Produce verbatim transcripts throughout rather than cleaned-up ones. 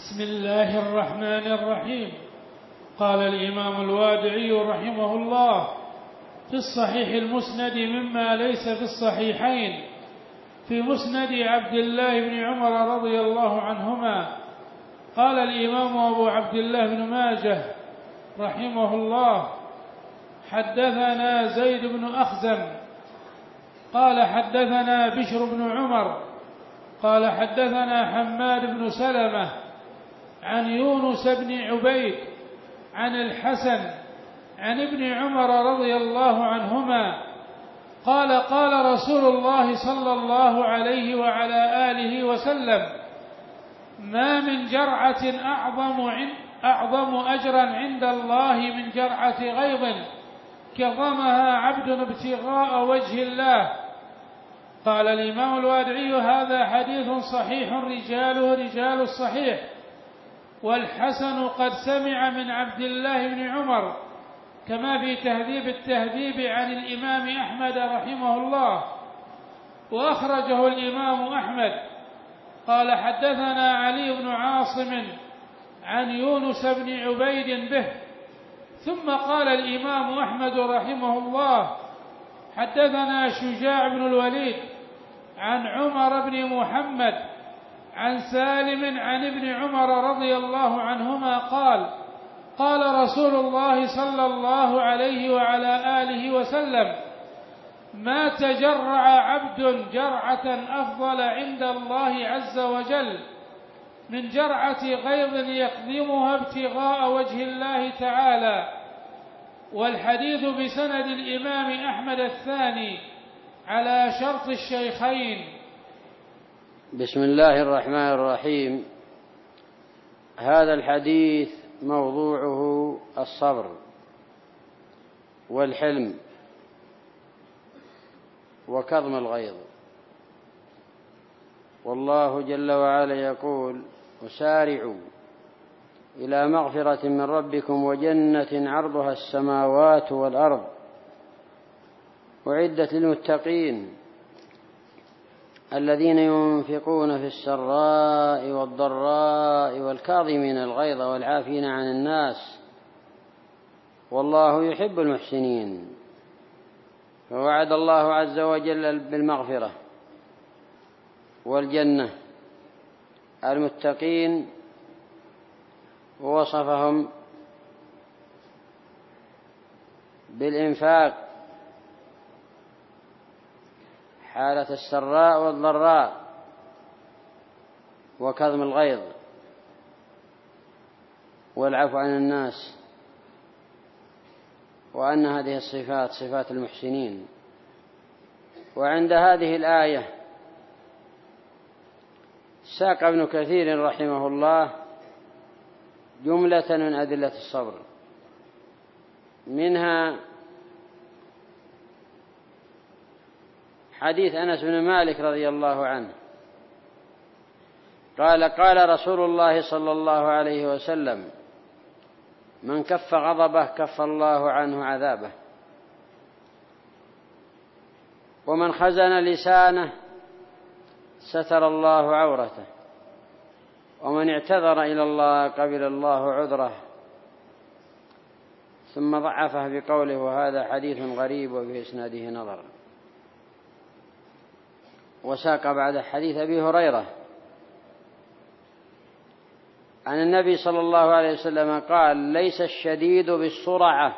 بسم الله الرحمن الرحيم. قال الإمام الوادعي رحمه الله في الصحيح المسند مما ليس في الصحيحين في مسند عبد الله بن عمر رضي الله عنهما. قال الإمام أبو عبد الله بن ماجه رحمه الله حدثنا زيد بن أخزم قال حدثنا بشر بن عمر قال حدثنا حماد بن سلمة عن يونس بن عبيد عن الحسن عن ابن عمر رضي الله عنهما قال قال رسول الله صلى الله عليه وعلى آله وسلم: ما من جرعة أعظم, أعظم أجرا عند الله من جرعة غيظ كظمها عبد ابتغاء وجه الله. قال الإمام الوادعي: هذا حديث صحيح رجاله رجال الصحيح، والحسن قد سمع من عبد الله بن عمر، كما في تهذيب التهذيب عن الإمام أحمد رحمه الله، وأخرجه الإمام أحمد. قال حدثنا علي بن عاصم عن يونس بن عبيد به. ثم قال الإمام أحمد رحمه الله حدثنا شجاع بن الوليد عن عمر بن محمد عن سالم عن ابن عمر رضي الله عنهما قال قال رسول الله صلى الله عليه وعلى آله وسلم: ما تجرع عبد جرعة أفضل عند الله عز وجل من جرعة غيظ يقدمها ابتغاء وجه الله تعالى. والحديث بسند الإمام أحمد الثاني على شرط الشيخين. بسم الله الرحمن الرحيم. هذا الحديث موضوعه الصبر والحلم وكظم الغيظ. والله جل وعلا يقول: وسارعوا إلى مغفرة من ربكم وجنة عرضها السماوات والأرض أعدت للمتقين الذين ينفقون في السراء والضراء والكاظمين الغيظ والعافين عن الناس والله يحب المحسنين. فوعد الله عز وجل بالمغفرة والجنة المتقين، ووصفهم بالإنفاق حالة السراء والضراء وكظم الغيظ والعفو عن الناس، وأن هذه الصفات صفات المحسنين. وعند هذه الآية ساق ابن كثير رحمه الله جملة من أدلة الصبر، منها حديث أنس بن مالك رضي الله عنه قال قال رسول الله صلى الله عليه وسلم: من كف غضبه كف الله عنه عذابه، ومن خزن لسانه ستر الله عورته، ومن اعتذر إلى الله قبل الله عذره. ثم ضعفه بقوله: وهذا حديث غريب وفي إسناده نظر. وساق بعد حديث أبي هريرة عن النبي صلى الله عليه وسلم قال: ليس الشديد بالسرعة،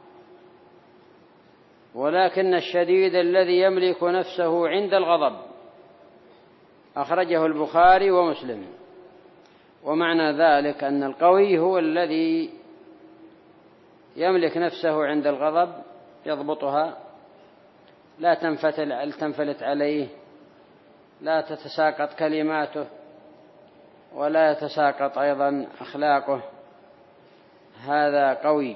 ولكن الشديد الذي يملك نفسه عند الغضب. أخرجه البخاري ومسلم. ومعنى ذلك أن القوي هو الذي يملك نفسه عند الغضب، يضبطها، لا تنفلت عليه، لا تتساقط كلماته، ولا يتساقط أيضا أخلاقه. هذا قوي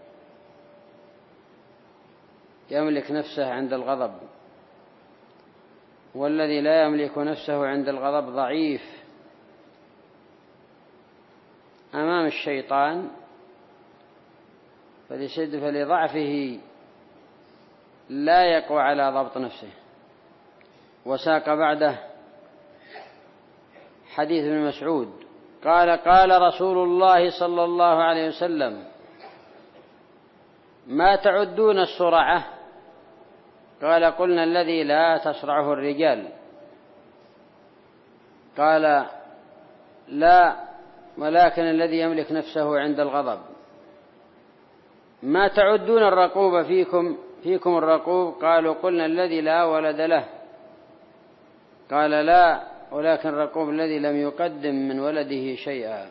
يملك نفسه عند الغضب. والذي لا يملك نفسه عند الغضب ضعيف أمام الشيطان، فلشد فلضعفه لا يقوى على ضبط نفسه. وساق بعده حديث ابن مسعود قال قال رسول الله صلى الله عليه وسلم: ما تعدون السرعة؟ قال: قلنا: الذي لا تسرعه الرجال. قال: لا، ولكن الذي يملك نفسه عند الغضب. ما تعدون الرقوب فيكم فيكم الرقوب؟ قالوا: قلنا: الذي لا ولد له. قال: لا، ولكن الرقوب الذي لم يقدم من ولده شيئا.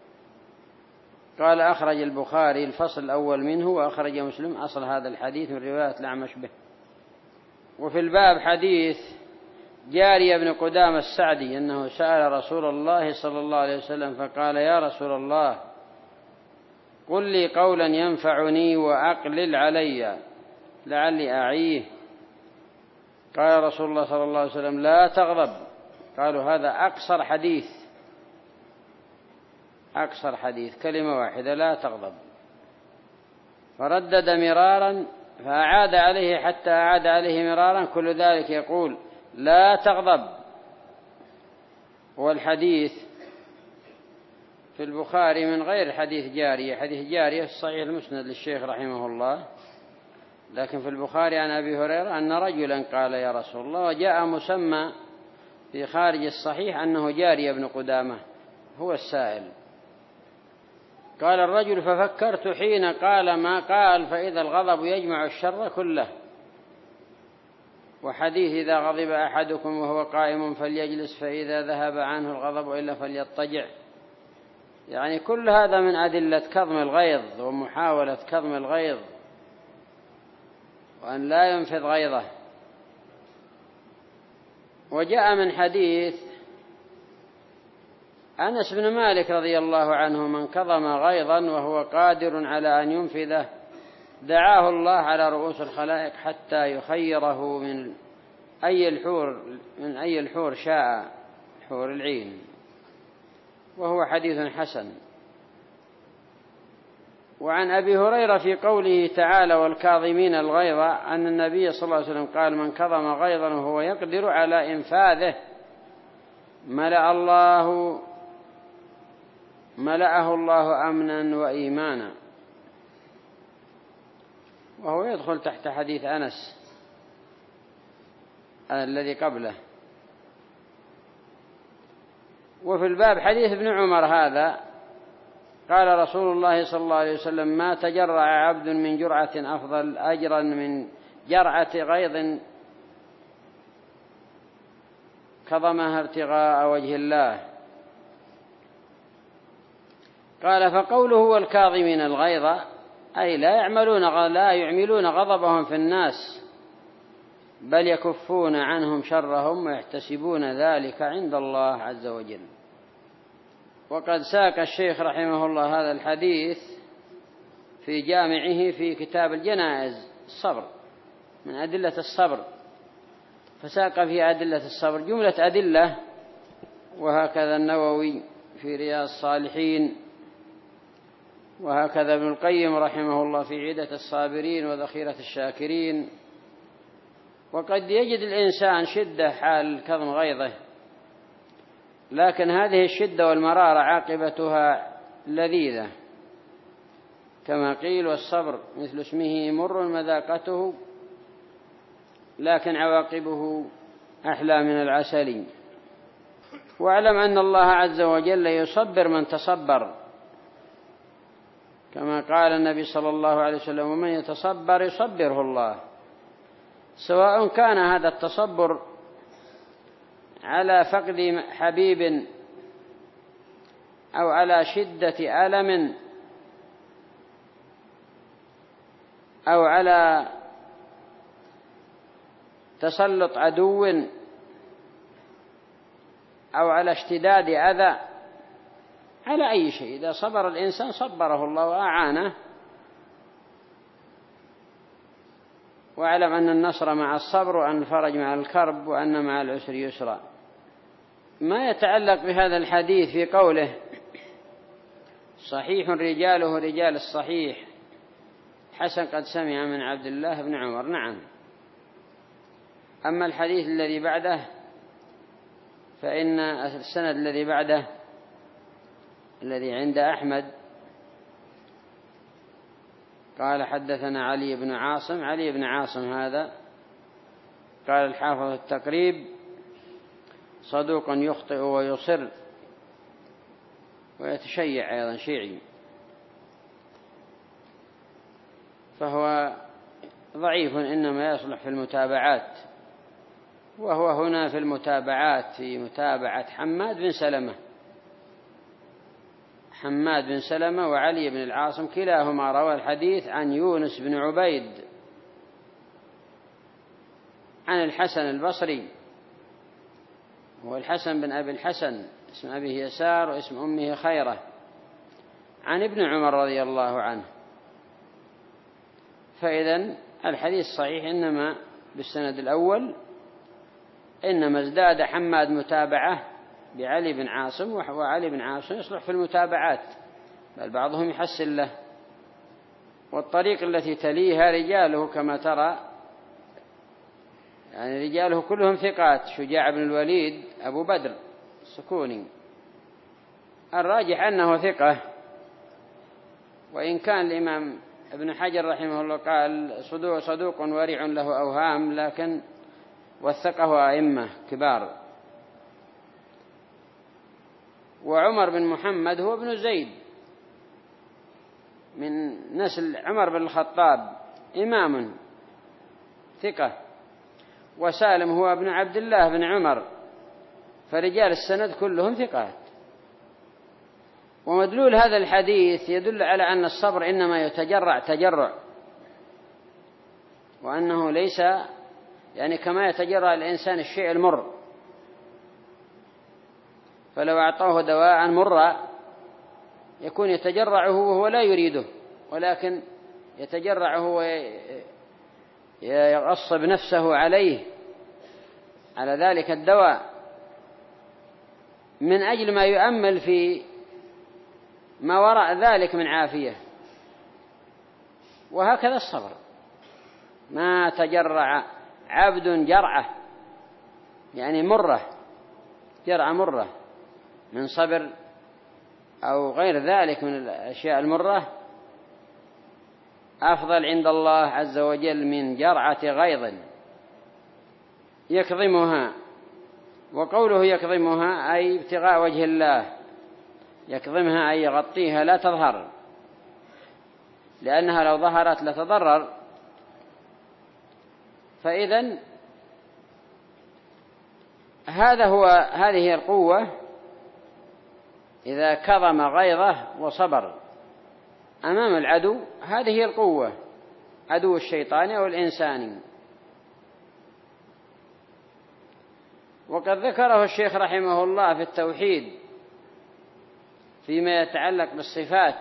قال: أخرج البخاري الفصل الأول منه، وأخرج مسلم أصل هذا الحديث من رواية الأعمش به. وفي الباب حديث جارية بن قدامة السعدي أنه سأل رسول الله صلى الله عليه وسلم فقال: يا رسول الله، قل لي قولا ينفعني وأقلل علي لعلي أعيه. قال رسول الله صلى الله عليه وسلم: لا تغضب. قالوا: هذا أقصر حديث أقصر حديث كلمة واحدة: لا تغضب. فردد مرارا، فأعاد عليه حتى أعاد عليه مرارا، كل ذلك يقول: لا تغضب. والحديث في البخاري من غير حديث جارية. حديث جارية في صحيح المسند للشيخ رحمه الله، لكن في البخاري عن أبي هريرة أن رجلا قال: يا رسول الله، وجاء مسمى في خارج الصحيح أنه جارية بن قدامة هو السائل. قال الرجل: ففكرت حين قال ما قال، فإذا الغضب يجمع الشر كله. وحديث إذا غضب أحدكم وهو قائم فليجلس، فإذا ذهب عنه الغضب إلا فليضطجع. يعني كل هذا من أدلة كظم الغيظ ومحاولة كظم الغيظ وأن لا ينفذ غيظه. وجاء من حديث أنس بن مالك رضي الله عنه: من كظم غيظا وهو قادر على أن ينفذه دعاه الله على رؤوس الخلائق حتى يخيره من أي الحور من أي الحور شاء، حور العين. وهو حديث حسن. وعن أبي هريرة في قوله تعالى: والكاظمين الغيظ، أن النبي صلى الله عليه وسلم قال: من كظم غيظا وهو يقدر على إنفاذه ملأ الله ملأه الله أمنا وإيمانا. وهو يدخل تحت حديث أنس الذي قبله. وفي الباب حديث ابن عمر هذا: قال رسول الله صلى الله عليه وسلم: ما تجرع عبد من جرعة أفضل أجرا من جرعة غيظ كظمها ابتغاء وجه الله. قال: فقوله والكاظمين الغيظ أي لا يعملون لا يعملون غضبهم في الناس، بل يكفون عنهم شرهم ويحتسبون ذلك عند الله عز وجل. وقد ساق الشيخ رحمه الله هذا الحديث في جامعه في كتاب الجنائز الصبر، من أدلة الصبر، فساق في أدلة الصبر جملة أدلة. وهكذا النووي في رياض الصالحين، وهكذا ابن القيم رحمه الله في عدة الصابرين وذخيرة الشاكرين. وقد يجد الإنسان شدة حال كظم غيظه، لكن هذه الشدة والمرارة عاقبتها لذيذة، كما قيل: والصبر مثل اسمه مر مذاقته، لكن عواقبه أحلى من العسل. واعلم أن الله عز وجل يصبر من تصبر، كما قال النبي صلى الله عليه وسلم: ومن يتصبر يصبره الله. سواء كان هذا التصبر على فقد حبيب أو على شدة ألم أو على تسلط عدو أو على اشتداد أذى، على أي شيء إذا صبر الإنسان صبره الله وأعانه. واعلم أن النصر مع الصبر، وأن الفرج مع الكرب، وأن مع العسر يسرا. ما يتعلق بهذا الحديث في قوله: صحيح رجاله رجال الصحيح حسن قد سمع من عبد الله بن عمر. نعم. أما الحديث الذي بعده فإن السند الذي بعده الذي عند أحمد قال حدثنا علي بن عاصم. علي بن عاصم هذا قال الحافظ التقريب صدوق يخطئ ويصر ويتشيع أيضا شيعي، فهو ضعيف إنما يصلح في المتابعات، وهو هنا في المتابعات في متابعة حماد بن سلمة. حماد بن سلمة وعلي بن العاصم كلاهما روى الحديث عن يونس بن عبيد عن الحسن البصري، هو الحسن بن أبي الحسن، اسم أبيه يسار واسم أمه خيرة، عن ابن عمر رضي الله عنه. فإذن الحديث صحيح، إنما بالسند الأول إنما ازداد حماد متابعة بعلي بن عاصم، وعلي بن عاصم يصلح في المتابعات، بل بعضهم يحسن له. والطريق التي تليها رجاله كما ترى، يعني رجاله كلهم ثقات. شجاع بن الوليد أبو بدر السكوني الراجح أنه ثقة، وإن كان الإمام ابن حجر رحمه الله قال صدوق, صدوق ورع له أوهام، لكن وثقه أئمة كبار. وعمر بن محمد هو ابن زيد من نسل عمر بن الخطاب، إمام ثقة. وسالم هو ابن عبد الله بن عمر، فرجال السند كلهم ثقات. ومدلول هذا الحديث يدل على أن الصبر إنما يتجرع تجرع، وأنه ليس يعني كما يتجرع الإنسان الشيء المر، فلو أعطاه دواء مرا يكون يتجرعه وهو لا يريده، ولكن يتجرعه ويغصب نفسه عليه على ذلك الدواء من أجل ما يؤمل في ما وراء ذلك من عافية. وهكذا الصبر، ما تجرع عبد جرعة يعني مرة، جرعة مرة من صبر أو غير ذلك من الأشياء المرة أفضل عند الله عز وجل من جرعة غيظ يكظمها. وقوله يكظمها أي ابتغاء وجه الله، يكظمها أي يغطيها لا تظهر، لأنها لو ظهرت لتضرر. فإذن هذا هو هذه هي القوة، إذا كظم غيظه وصبر أمام العدو، هذه هي القوة، عدو الشيطان أو الإنساني. وقد ذكره الشيخ رحمه الله في التوحيد فيما يتعلق بالصفات،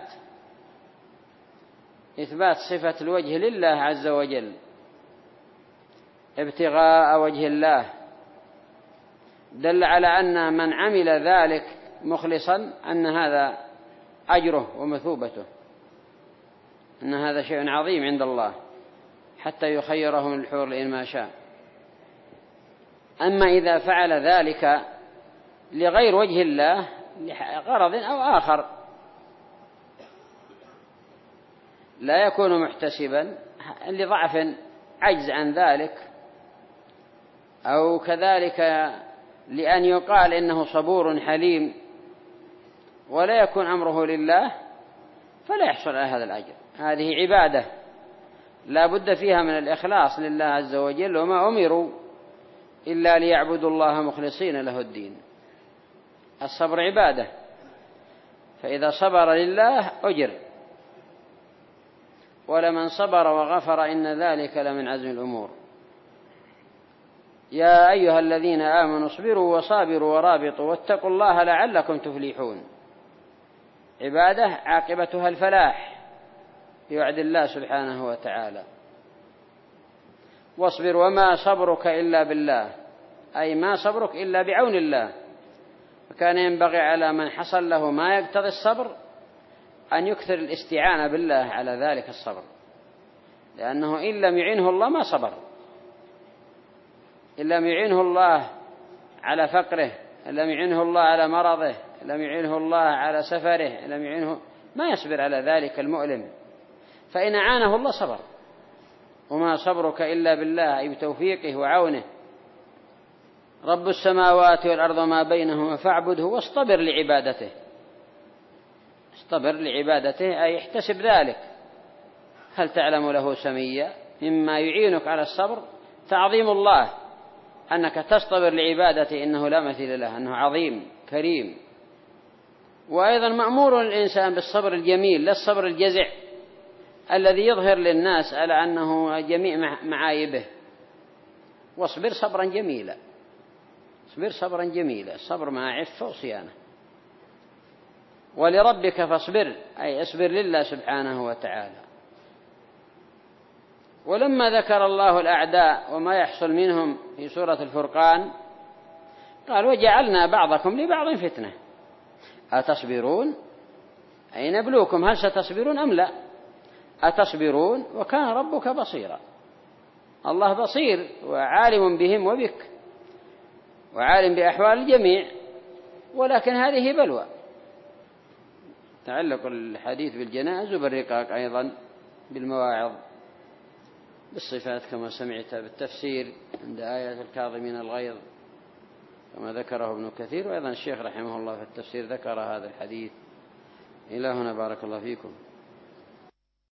إثبات صفة الوجه لله عز وجل، ابتغاء وجه الله، دل على أن من عمل ذلك مخلصا أن هذا أجره ومثوبته، أن هذا شيء عظيم عند الله حتى يخيره من الحور لإن ما شاء. أما إذا فعل ذلك لغير وجه الله لغرض أو آخر لا يكون محتسبا لضعف عجز عن ذلك، أو كذلك لأن يقال إنه صبور حليم ولا يكون أمره لله، فلا يحصل على هذا الأجر. هذه عبادة لا بد فيها من الإخلاص لله عز وجل، وما أمروا إلا ليعبدوا الله مخلصين له الدين. الصبر عبادة، فإذا صبر لله أجر، ولمن صبر وغفر إن ذلك لمن عزم الأمور. يا أيها الذين آمنوا اصبروا وصابروا ورابطوا واتقوا الله لعلكم تفلحون. عبادة عاقبتها الفلاح بوعد الله سبحانه وتعالى. واصبر وما صبرك إلا بالله، أي ما صبرك إلا بعون الله. فكان ينبغي على من حصل له ما يقتضي الصبر أن يكثر الاستعانة بالله على ذلك الصبر، لأنه إن لم يعينه الله ما صبر، إن لم يعينه الله على فقره، إن لم يعينه الله على مرضه، لم يعينه الله على سفره، لم يعينه، ما يصبر على ذلك المؤلم. فإن أعانه الله صبر، وما صبرك إلا بالله، أي بتوفيقه وعونه. رب السماوات والأرض ما بينهما فاعبده واصطبر لعبادته. اصطبر لعبادته أي احتسب ذلك. هل تعلم له سميا؟ مما يعينك على الصبر تعظيم الله، أنك تصطبر لعبادته، إنه لا مثيل له، أنه عظيم كريم. وأيضا مأمور الإنسان بالصبر الجميل، لا الصبر الجزع الذي يظهر للناس على أنه جميع معايبه. واصبر صبرا جميلا، اصبر صبرا جميلا، الصبر مع عفة وصيانة. ولربك فاصبر، أي اصبر لله سبحانه وتعالى. ولما ذكر الله الأعداء وما يحصل منهم في سورة الفرقان قال وجعلنا بعضكم لبعض فتنة أتصبرون، أي نبلوكم هل ستصبرون أم لا. أتصبرون وكان ربك بصيرا، الله بصير وعالم بهم وبك، وعالم بأحوال الجميع، ولكن هذه بلوى. تعلق الحديث بالجنائز وبالرقاق أيضا بالمواعظ بالصفات كما سمعت بالتفسير عند آية الكاظمين الغيظ كما ذكره ابن كثير، وأيضا الشيخ رحمه الله في التفسير ذكر هذا الحديث. إلى هنا بارك الله فيكم.